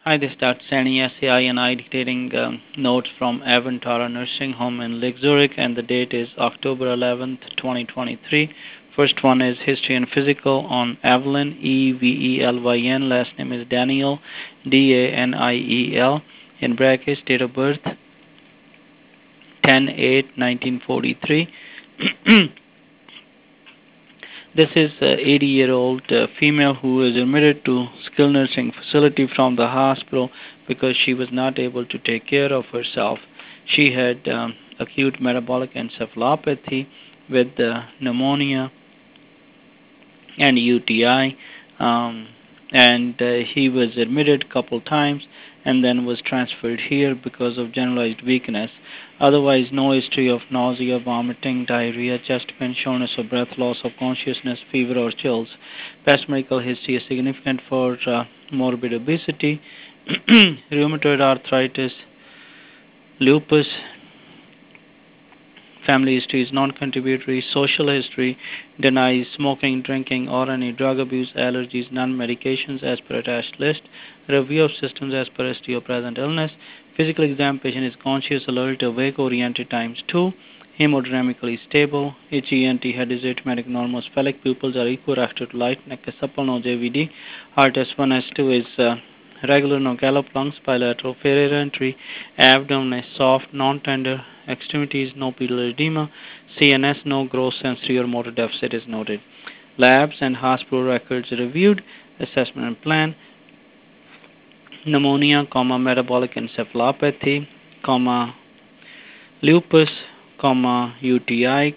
Hi, this is Dr. Sani, SAI, and I dictating notes from Avantara Nursing Home in Lake Zurich, and the date is October 11th, 2023. First one is History and Physical on Evelyn, Evelyn. Last name is Daniel, Daniel. In brackets, date of birth 10/8/1943. This is an 80-year-old female who is admitted to skilled nursing facility from the hospital because she was not able to take care of herself. She had acute metabolic encephalopathy with pneumonia and UTI, and he was admitted a couple times and then was transferred here because of generalized weakness. Otherwise, no history of nausea, vomiting, diarrhea, chest pain, shortness of breath, loss of consciousness, fever, or chills. Past medical history is significant for morbid obesity, rheumatoid arthritis, lupus. Family history is non-contributory. Social history denies smoking, drinking, or any drug abuse, allergies, non-medications as per attached list. Review of systems as per present illness. Physical exam patient is conscious, alert, awake, oriented times 2. Hemodynamically stable. HENT head is atymatic, normal. Sphenic pupils are equal after light. Neck is supple, no JVD. Heart S1, S2 is regular, no gallop. Lungs bilateral. Ferreira entry. Abdomen is soft, non-tender. Extremities, no pedal edema. CNS, no gross sensory or motor deficit is noted. Labs and hospital records reviewed. Assessment and plan. Pneumonia, metabolic encephalopathy, lupus, UTI,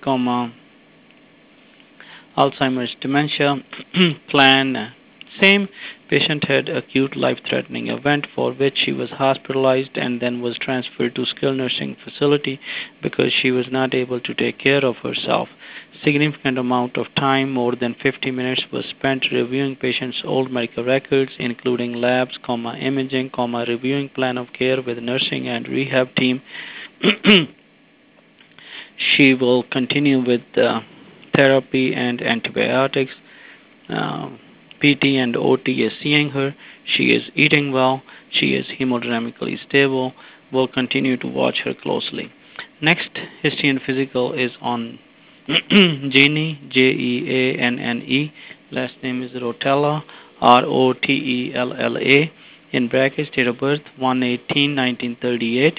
Alzheimer's dementia. Plan same. Patient had acute life-threatening event for which she was hospitalized and then was transferred to skilled nursing facility because she was not able to take care of herself. Significant amount of time, more than 50 minutes, was spent reviewing patient's old medical records, including labs, imaging, reviewing plan of care with nursing and rehab team. She will continue with therapy and antibiotics. Uh, PT and OT is seeing her. She is eating well. She is hemodynamically stable. We'll continue to watch her closely. Next, history and physical is on Jeannie, Jeanne. Last name is Rotella, Rotella. In brackets, date of birth 1/18/1938.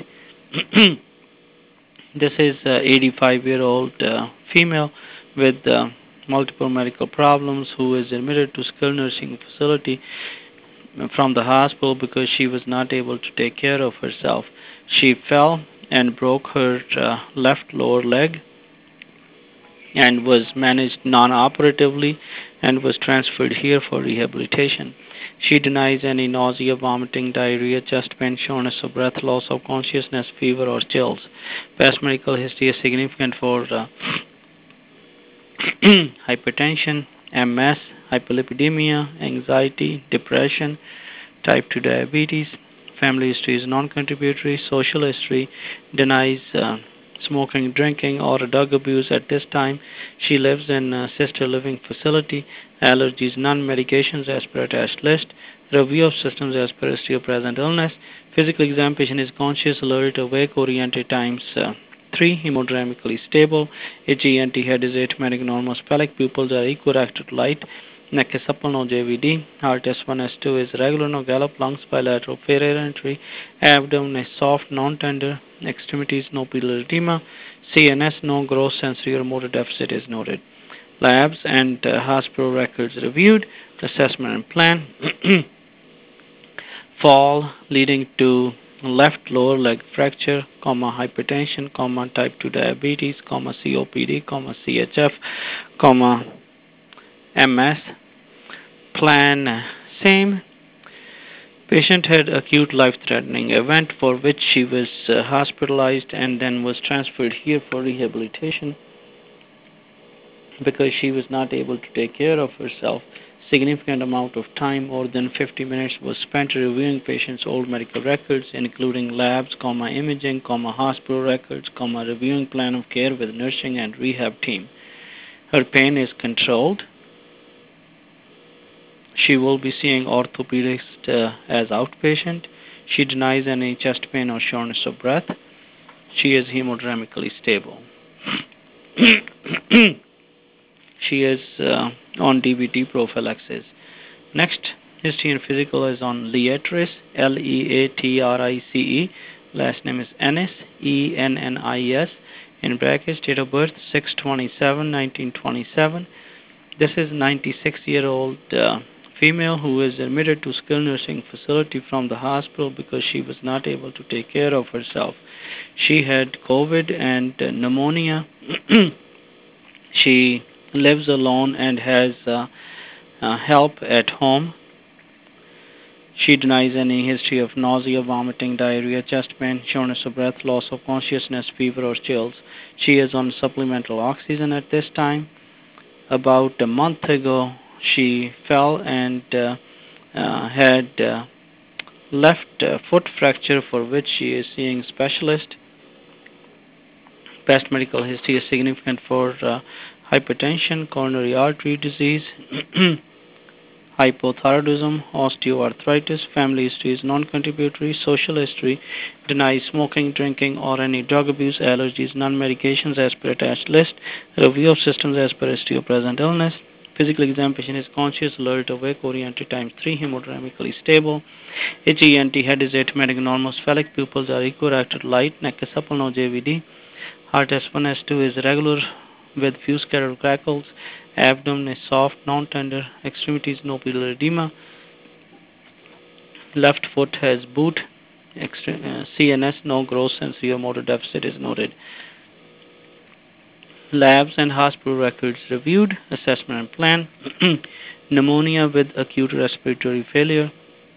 This is 85-year-old female with multiple medical problems who is admitted to skilled nursing facility from the hospital because she was not able to take care of herself. She fell and broke her left lower leg and was managed non-operatively and was transferred here for rehabilitation. She denies any nausea, vomiting, diarrhea, chest pain, shortness of breath, loss of consciousness, fever, or chills. Past medical history is significant for hypertension, MS, hyperlipidemia, anxiety, depression, type 2 diabetes. Family history is non-contributory. Social history denies smoking, drinking, or drug abuse at this time. She lives in a sister living facility. Allergies, none. Medications as per attached list. Review of systems as per history of present illness. Physical exam patient is conscious, alert, awake, oriented times 3. Hemodynamically stable. HENT head is atymatic, normal. Sphenic pupils are equireacted light. Neck is supple, no JVD. Heart S1, S2 is regular, no gallop. Lungs bilateral. Ferreira entry. Abdomen is soft, non-tender. Extremities, no pedal edema. CNS, no gross sensory or motor deficit is noted. Labs and hospital records reviewed. Assessment and plan. Fall leading to left lower leg fracture, hypertension, type 2 diabetes, COPD, CHF, MS. Plan same. Patient had acute life-threatening event for which she was hospitalized and then was transferred here for rehabilitation because she was not able to take care of herself. Significant amount of time, more than 50 minutes, was spent reviewing patient's old medical records, including labs, imaging, hospital records, reviewing plan of care with nursing and rehab team. Her pain is controlled. She will be seeing orthopedist as outpatient. She denies any chest pain or shortness of breath. She is hemodynamically stable. She is on DVT prophylaxis. Next, history and physical is on Leatrice, Leatrice. Last name is Ennis, Ennis. In brackets, date of birth 6/27/1927. This is 96-year-old female who is admitted to skilled nursing facility from the hospital because she was not able to take care of herself. She had COVID and pneumonia. She lives alone and has help at home. She denies any history of nausea, vomiting, diarrhea, chest pain, shortness of breath, loss of consciousness, fever, or chills. She is on supplemental oxygen at this time. About a month ago, she fell and had left foot fracture for which she is seeing specialist. Past medical history is significant for hypertension, coronary artery disease, hypothyroidism, osteoarthritis. Family history is non-contributory. Social history denies smoking, drinking, or any drug abuse, allergies, non-medications as per attached list. Review of systems as per history of present illness. Physical exam patient is conscious, alert, awake, oriented times 3, hemodynamically stable. HENT, head is atymatic, normal, sphenic pupils are equirected, light, neck is supple, no JVD. Heart S1, S2 is regular with few scattered crackles. Abdomen is soft, non-tender. Extremities no pupillar edema. Left foot has boot. CNS no gross sensory or motor deficit is noted. Labs and hospital records reviewed. Assessment and plan. Pneumonia with acute respiratory failure,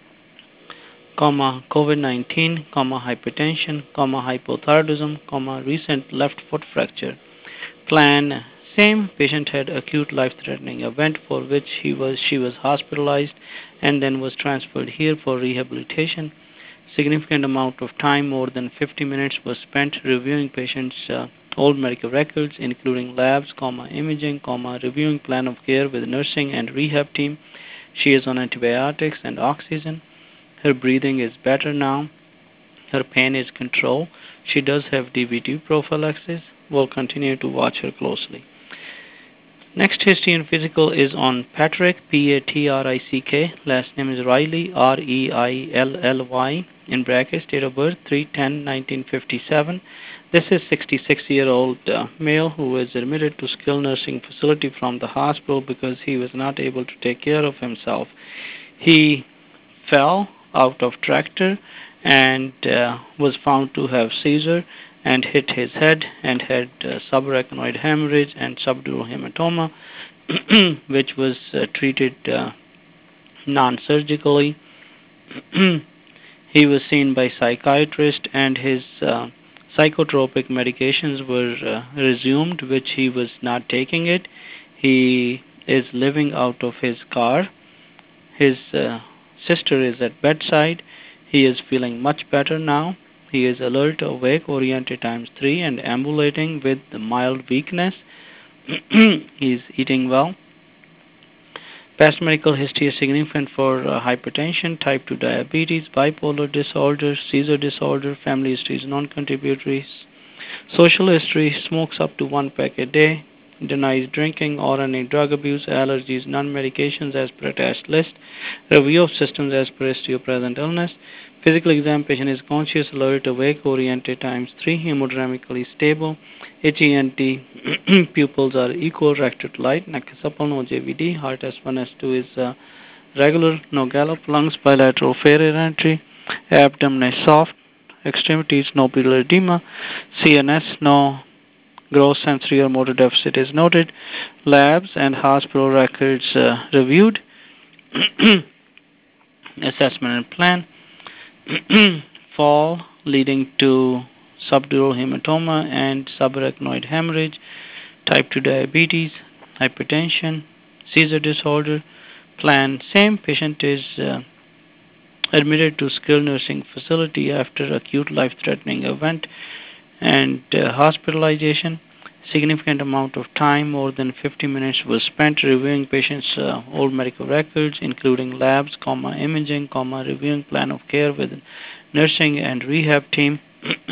COVID-19, hypertension, hypothyroidism, recent left foot fracture. Plan: same patient had acute life-threatening event for which she was hospitalized and then was transferred here for rehabilitation. Significant amount of time, more than 50 minutes, was spent reviewing patients' old medical records, including labs, imaging, reviewing plan of care with nursing and rehab team. She is on antibiotics and oxygen. Her breathing is better now. Her pain is controlled. She does have DVT prophylaxis. We'll continue to watch her closely. Next, history and physical is on Patrick, Patrick. Last name is Riley, Reilly. In brackets, date of birth 3/10/1957. This is 66-year-old male who is admitted to skilled nursing facility from the hospital because he was not able to take care of himself. He fell out of tractor and was found to have seizure and hit his head and had subarachnoid hemorrhage and subdural hematoma, which was treated non-surgically. He was seen by psychiatrist and his psychotropic medications were resumed, which he was not taking it. He is living out of his car. His sister is at bedside. He is feeling much better now. He is alert, awake, oriented times 3, and ambulating with mild weakness. He is eating well. Past medical history is significant for hypertension, type 2 diabetes, bipolar disorder, seizure disorder. Family history is non-contributory. Social history: smokes up to 1 pack a day, denies drinking or any drug abuse, allergies, non-medications as per attached list. Review of systems as per history of present illness. Physical exam: patient is conscious, alert, awake, oriented times 3, hemodynamically stable. HENT pupils are equal, rected light, neck is supple, no JVD. Heart S1, S2 is regular, no gallop. Lungs bilateral, fair air entry. Abdomen is soft. Extremities no pupillar edema. CNS no gross sensory or motor deficit is noted. Labs and hospital records reviewed. Assessment and plan. Fall leading to subdural hematoma and subarachnoid hemorrhage, type 2 diabetes, hypertension, seizure disorder. Plan: same patient is admitted to skilled nursing facility after acute life-threatening event and hospitalization. Significant amount of time, more than 50 minutes, was spent reviewing patients' old medical records, including labs, imaging, reviewing plan of care with nursing and rehab team.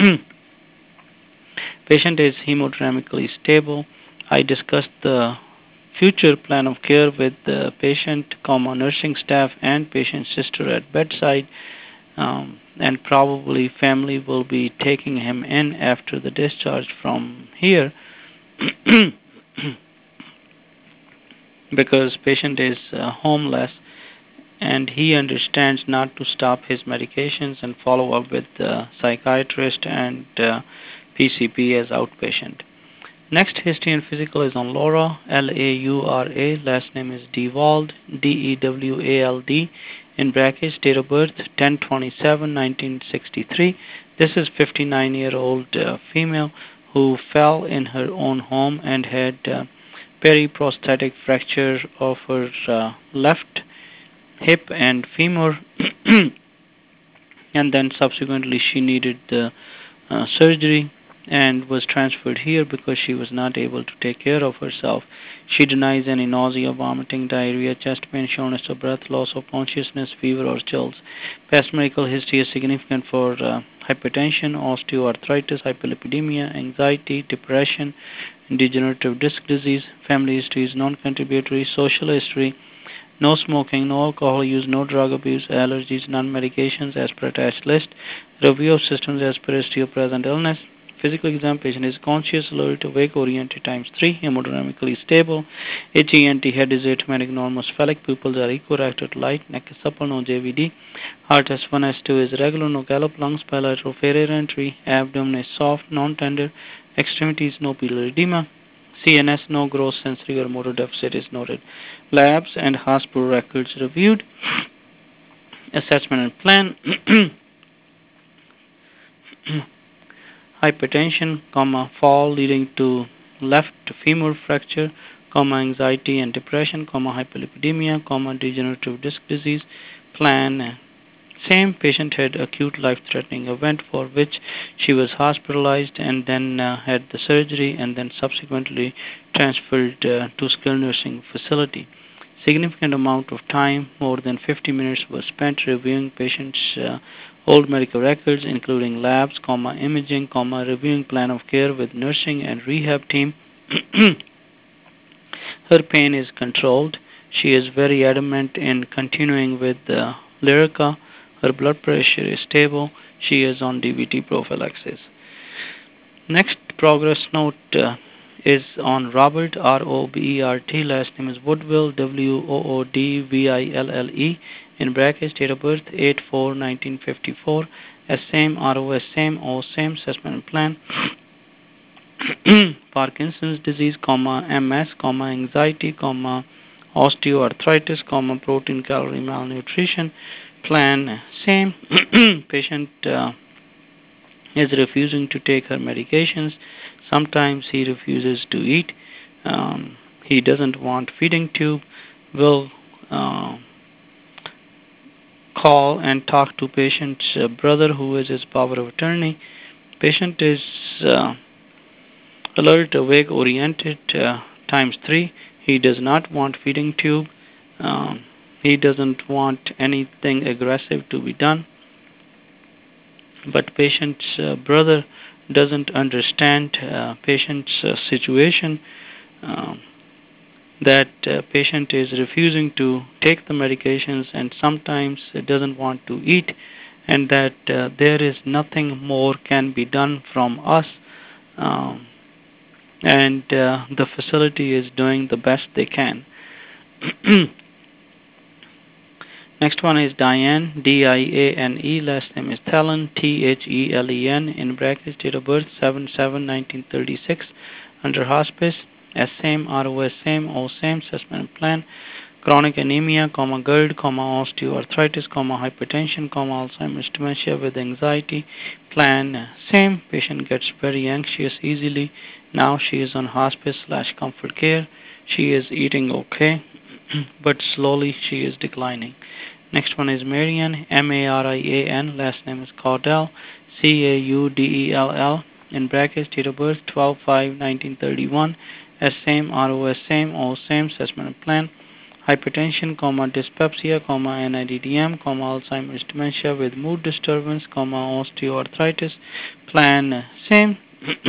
Patient is hemodynamically stable. I discussed the future plan of care with the patient, nursing staff, and patient sister at bedside. And probably family will be taking him in after the discharge from here. Because patient is homeless and he understands not to stop his medications and follow up with the psychiatrist and PCP as outpatient. Next, history and physical is on Laura, Laura. Last name is Dewald, Dewald. In brackets, date of birth 10/27/1963. This is 59-year-old female who fell in her own home and had periprosthetic fracture of her left hip and femur, and then subsequently she needed the surgery and was transferred here because she was not able to take care of herself. She denies any nausea, vomiting, diarrhea, chest pain, shortness of breath, loss of consciousness, fever, or chills. Past medical history is significant for hypertension, osteoarthritis, hyperlipidemia, anxiety, depression, degenerative disc disease. Family history is non-contributory. Social history: no smoking, no alcohol use, no drug abuse, allergies, none medications as per attached list. Review of systems as per history of present illness. Physical exam: patient is conscious, alert, awake, oriented times 3, hemodynamically stable. HENT: head is atraumatic, normocephalic, pupils are equirected, light, neck is supple, no JVD. Heart S1, S2 is regular, no gallop, lungs bilateral, failure entry, abdomen is soft, non-tender, extremities no pilar edema. CNS: no gross sensory or motor deficit is noted. Labs and hospital records reviewed. Assessment and plan. Hypertension, fall leading to left femur fracture, anxiety and depression, hyperlipidemia, degenerative disc disease. Plan: same patient had acute life-threatening event for which she was hospitalized and then had the surgery and then subsequently transferred to skilled nursing facility. Significant amount of time, more than 50 minutes, was spent reviewing patients' old medical records, including labs, imaging, reviewing plan of care with nursing and rehab team. Her pain is controlled. She is very adamant in continuing with Lyrica. Her blood pressure is stable. She is on DVT prophylaxis. Next progress note is on Robert, Robert. Last name is Woodville, Woodville. In brackets, date of birth 8/4/1954. Same, ROS same, O same. Assessment and plan. Parkinson's disease, MS, anxiety, osteoarthritis, protein calorie malnutrition. Plan same. Patient is refusing to take her medications. Sometimes he refuses to eat. He doesn't want feeding tube. Will call and talk to patient's brother, who is his power of attorney. Patient is alert, awake, oriented times 3. He does not want feeding tube. He doesn't want anything aggressive to be done. But patient's brother doesn't understand patient's situation, that patient is refusing to take the medications and sometimes doesn't want to eat, and that there is nothing more can be done from us, and the facility is doing the best they can. Next one is Diane, Diane. Last name is Thelen, Thelen. In brackets, date of birth 7/7/1936. Under hospice, same, ROS same, O same. Assessment plan: chronic anemia, GERD, osteoarthritis, hypertension, Alzheimer's dementia with anxiety. Plan same. Patient gets very anxious easily. Now she is on hospice/comfort care. She is eating okay, but slowly she is declining. Next one is Marian, Marian. Last name is Caudell, Caudell. in brackets, date of birth 12/5/1931, as same, ROS same, all same, assessment plan, hypertension, dyspepsia, NIDDM, Alzheimer's dementia with mood disturbance, osteoarthritis, plan same.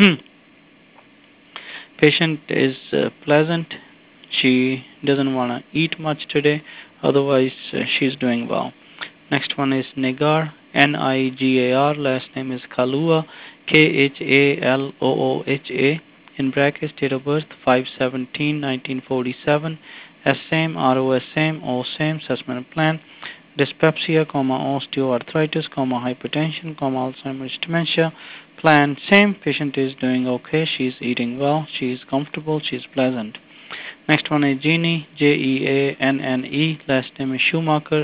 Patient is pleasant. She doesn't want to eat much today, otherwise she's doing well. Next one is Nigar, Nigar, last name is Khalooha, Khalooha, in brackets, date of birth 5/17/1947, as same, ROS same, O same, assessment plan, dyspepsia, osteoarthritis, hypertension, Alzheimer's dementia, plan same, patient is doing okay, she's eating well, she's comfortable, she's pleasant. Next one is Jeanne, Jeanne, last name is Schumacher,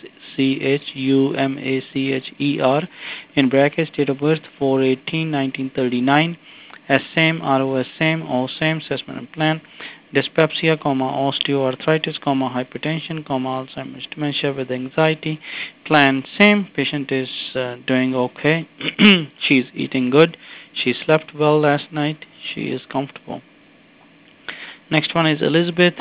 Schumacher, in brackets, date of birth 4/18/1939, as same, ROS same, all same, assessment plan, dyspepsia, osteoarthritis, hypertension, Alzheimer's dementia with anxiety, plan same, patient is doing okay, she's eating good, she slept well last night, she is comfortable. Next one is Elizabeth,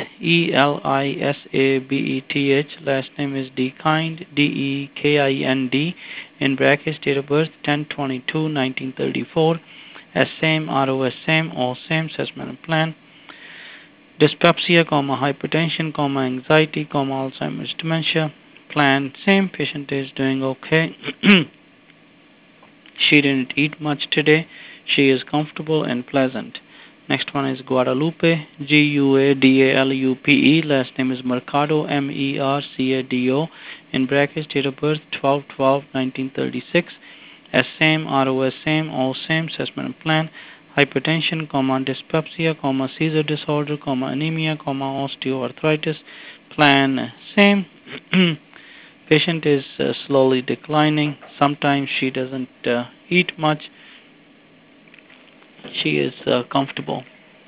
Elisabeth, last name is Dekind, Dekind, in brackets, date of birth 10/22/1934, as same, ROS same, all same, assessment plan, dyspepsia, hypertension, anxiety, Alzheimer's dementia, plan same, patient is doing okay. She didn't eat much today, she is comfortable and pleasant. Next one is Guadalupe, Guadalupe, last name is Mercado, Mercado, in brackets, date of birth 12/12/1936, as same, ROS same, all same, assessment plan, hypertension, dyspepsia, seizure disorder, anemia, osteoarthritis, plan same. Patient is slowly declining. Sometimes she doesn't eat much. She is comfortable.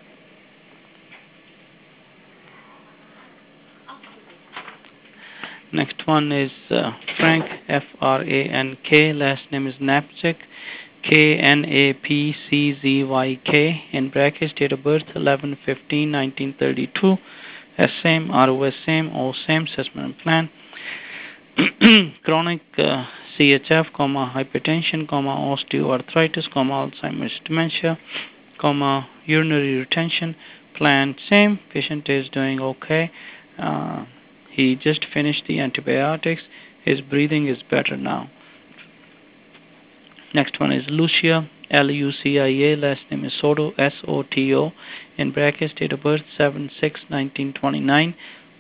Next one is Frank, Frank, last name is Knapczyk, Knapczyk, in brackets, date of birth 11/15/1932, as same, ROS same, all same, assessment plan, chronic CHF, hypertension, osteoarthritis, Alzheimer's dementia, urinary retention, plan same, patient is doing okay. He just finished the antibiotics, his breathing is better now. Next one is Lucia, Lucia, last name is Soto, Soto, in brackets, date of birth 7/6/1929,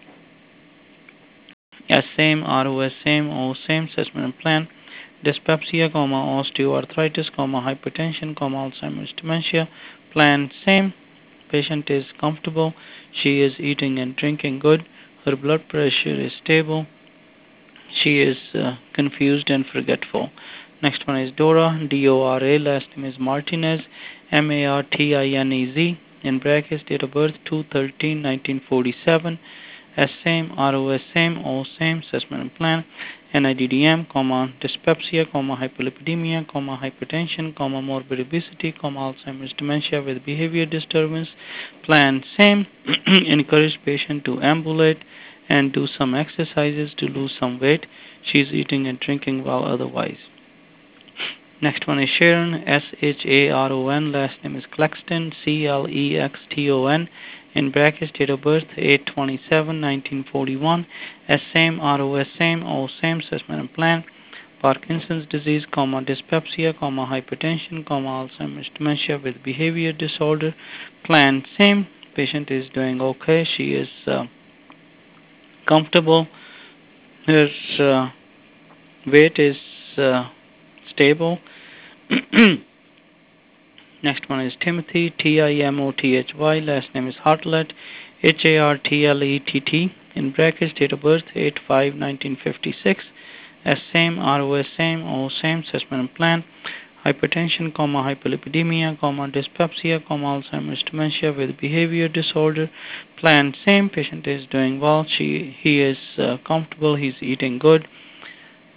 as same, ROS same, all same, assessment plan, dyspepsia, osteoarthritis, hypertension, Alzheimer's dementia, plan same, patient is comfortable, she is eating and drinking good, her blood pressure is stable, she is confused and forgetful. Next one is Dora, Dora, last name is Martinez, Martinez, in brackets, date of birth 2/13/1947, as same, ROS same, all same, assessment plan, NIDDM, dyspepsia, hyperlipidemia, hypertension, morbid obesity, Alzheimer's dementia with behavior disturbance, plan same, encourage patient to ambulate and do some exercises to lose some weight. She's eating and drinking well otherwise. Next one is Sharon, Sharon, last name is Clexton, Clexton, in brackets, date of birth 8/27/1941, as same, ROS same, all same, assessment plan, Parkinson's disease, dyspepsia, hypertension, Alzheimer's dementia with behavior disorder, plan same, patient is doing okay, she is comfortable, her weight is stable. Next one is Timothy, Timothy, last name is Hartlett, Hartlett, in brackets, date of birth 8/5/1956, as same, ROS same, all same, assessment plan, hypertension, hyperlipidemia, dyspepsia, Alzheimer's dementia with behavior disorder, plan same, patient is doing well, he is comfortable, he's eating good,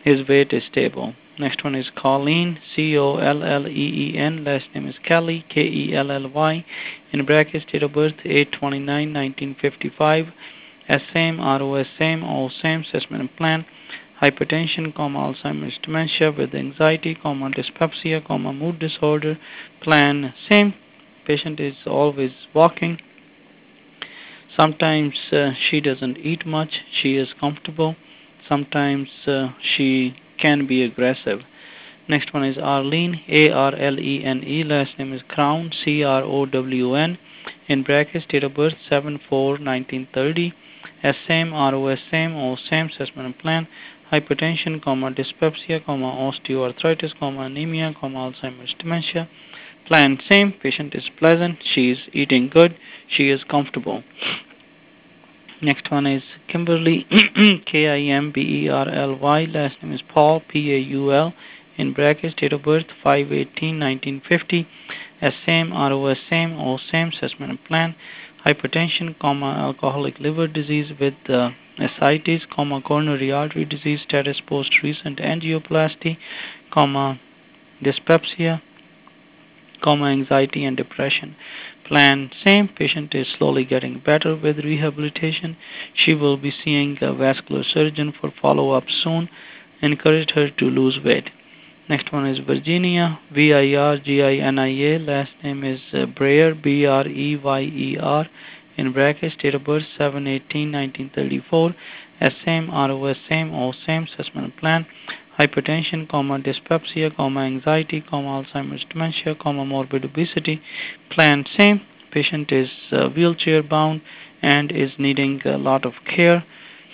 His weight is stable. Next one is Colleen, Colleen. Last name is Kelly, Kelly. In brackets, date of birth 8/29/1955. Same, ROS same, all same. Assessment and plan. Hypertension, Alzheimer's dementia with anxiety, dyspepsia, mood disorder. Plan same. Patient is always walking. Sometimes she doesn't eat much. She is comfortable. Sometimes she can be aggressive. Next one is Arlene, Arlene. Last name is Crown, Crown. In brackets, date of birth 7/4/1930. Same, ROS same, all same. Assessment and plan. Hypertension, dyspepsia, osteoarthritis, anemia, Alzheimer's dementia. Plan same. Patient is pleasant. She is eating good. She is comfortable. Next one is Kimberly, Kimberly. Last name is Paul, Paul. In brackets, date of birth 5/18/1950. Same, ROS same, all same. Assessment and plan. Hypertension, alcoholic liver disease with ascites, coronary artery disease status post recent angioplasty, dyspepsia, anxiety and depression. Plan same. Patient is slowly getting better with rehabilitation. She will be seeing a vascular surgeon for follow-up soon. Encourage her to lose weight. Next one is Virginia, Virginia. Last name is Breyer, Breyer. In brackets, date of birth 7/18/1934. Same, ROS same, all same. Assessment and plan. Hypertension, dyspepsia, anxiety, Alzheimer's dementia, morbid obesity. Plan same. Patient is wheelchair bound and is needing a lot of care.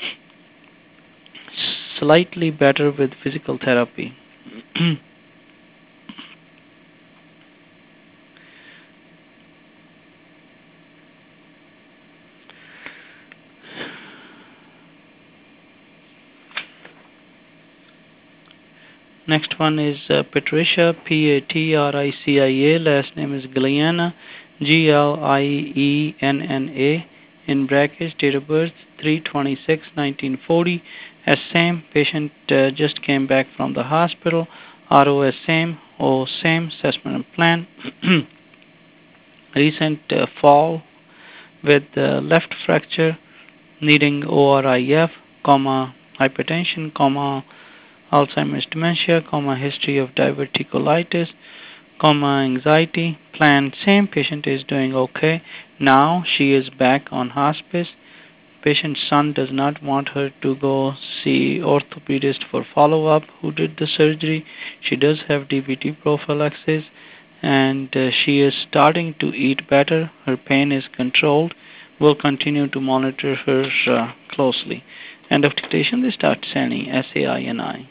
Slightly better with physical therapy. Next one is Patricia, Patricia. Last name is Glienna, Glienna. In brackets, date of birth 3/26/1940. Same. Patient just came back from the hospital. ROS same, O same. Assessment and plan. Recent fall with left fracture, needing ORIF, hypertension, Alzheimer's dementia, history of diverticulitis, anxiety. Plan same. Patient is doing okay. Now she is back on hospice. Patient's son does not want her to go see orthopedist for follow-up who did the surgery. She does have DVT prophylaxis and she is starting to eat better. Her pain is controlled. We'll continue to monitor her closely. End of dictation. This is Dr. Sani, SAINI.